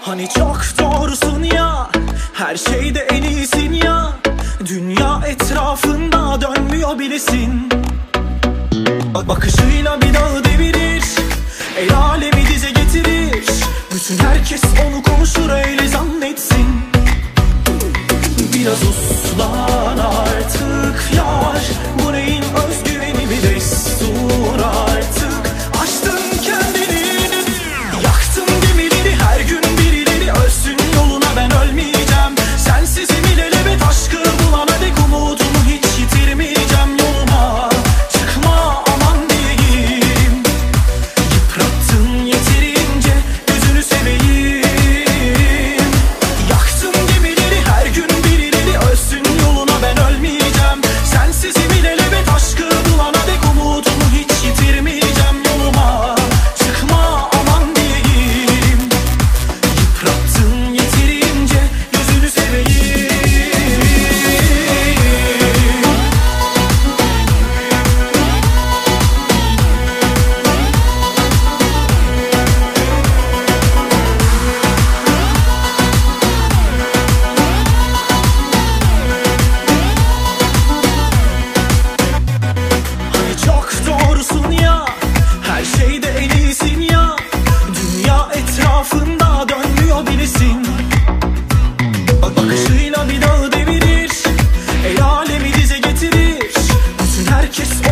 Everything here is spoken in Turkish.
Hani çok doğrusun ya, her şeyde en iyisin ya. Dünya etrafında dönmüyor bilesin. Bakışıyla bir dağı devirir, el alemi dize getirir. Bütün herkes onu konuşur, öyle zannetsin. Biraz uslan artık yar, bu neyin özgüveni bir destur artık. Açtın kendini, yaktın gemileri, her gün birileri ölsün yoluna, ben ölmeyeceğim. Sensizim ilelebet aşkı bulana dek umudumu hiç yitirmeyeceğim. Yoluma çıkma aman diyeyim, yıprattın yeterince gözünü seveyim. Yaktın gemileri, her gün birileri ölsün yoluna, ben ölmeyeceğim. Sensizim ilelebet aşkı bulana dek umudumu hiç yitirmeyeceğim. Yoluma çıkma aman diyeyim, yıprattın yeterince gözünü seveyim. Hani çok doğrusun ya, her şeyde en iyisin ya. Dünya etrafında dönmüyor bilesin. Bakışıyla bir dağı devirir, el alemi dize getirir. Bütün herkes